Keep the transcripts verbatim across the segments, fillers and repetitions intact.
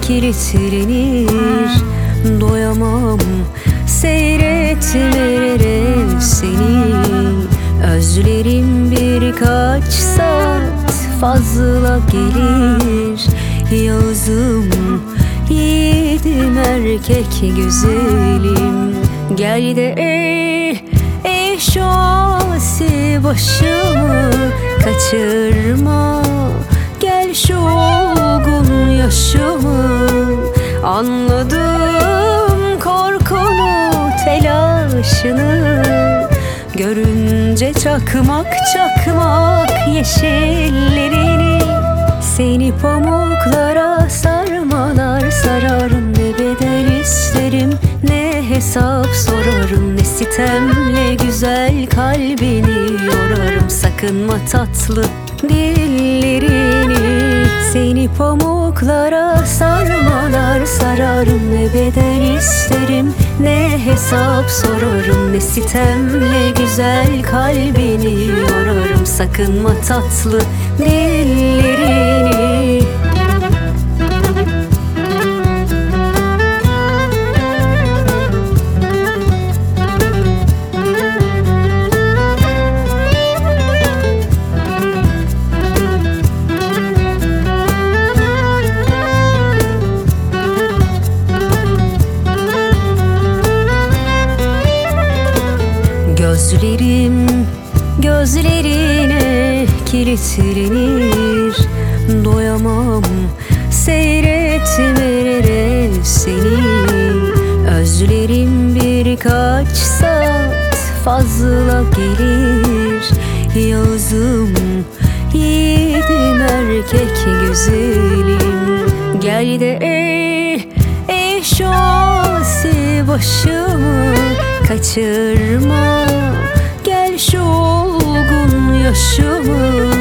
kilitlenir. Doyamam seyretmelere seni. Özlerim birkaç saat fazla gelir. Yağızım, yiğidim, erkek güzelim. Gel de ey, ey şu asi başımı kaçırma. Gel şu olgun yaşımı. Anladım korkunu, telaşını. Görünce çakmak çakmak yeşillerini. Seni pamuklara sarmalar sararım. Ne bedel isterim, ne hesap sorarım. Ne sitemle güzel kalbini yorarım. Sakınma tatlı dillerini. Seni pamuklara sarmalar sararım. Ne bedel isterim, ne hesap sorarım. Ne sitemle güzel kalbini yorarım. Sakınma tatlı dillerini. Gözlerim gözlerine kilitlenir. Doyamam seyretmelere seni. Özlerim birkaç saat fazla gelir. Yağızım, yiğidim, erkek güzelim. Gel de ey, ey şu asi başımı kaçırma. Gel şu olgun yaşımı.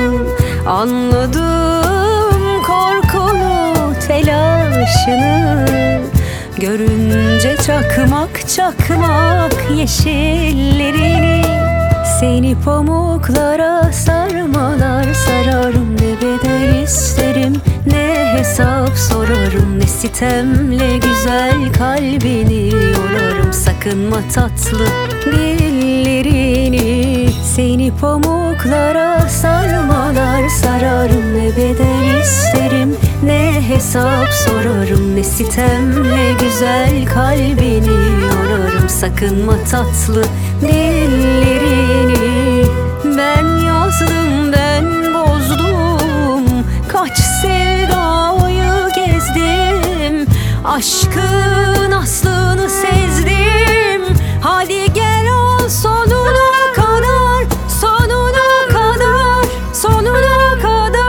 Anladım korkunu, telaşını. Görünce çakmak çakmak yeşillerini. Seni pamuklara sarmalar sararım. Ne bedel isterim, ne hesap sorarım. Ne sitemle güzel kalbini yorarım. Sakınma tatlı dillerini. Seni pamuklara sarmalar sararım. Ne bedel isterim, ne hesap sorarım. Ne sitemle güzel kalbini yorarım. Sakınma tatlı dillerini. Ben yazdım, ben bozdum. Kaç sevdayı gezdim. Aşkın aslını sezdim. Hadi gel ol sonuna kadar. Sonuna kadar, sonuna kadar.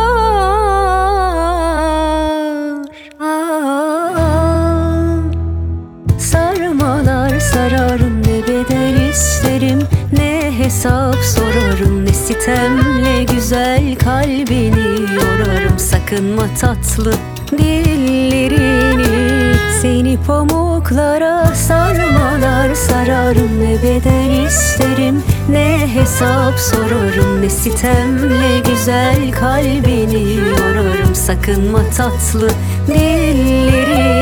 Aa, sarmalar sararım. Ne bedel isterim, ne hesap sorarım. Ne sitemle güzel kalbini yorarım. Sakınma tatlı dillerini. Seni pamuklara sarmalar sararım. Ne bedel isterim, ne hesap sorarım. Ne sitemle güzel kalbini yorarım. Sakınma tatlı dillerini.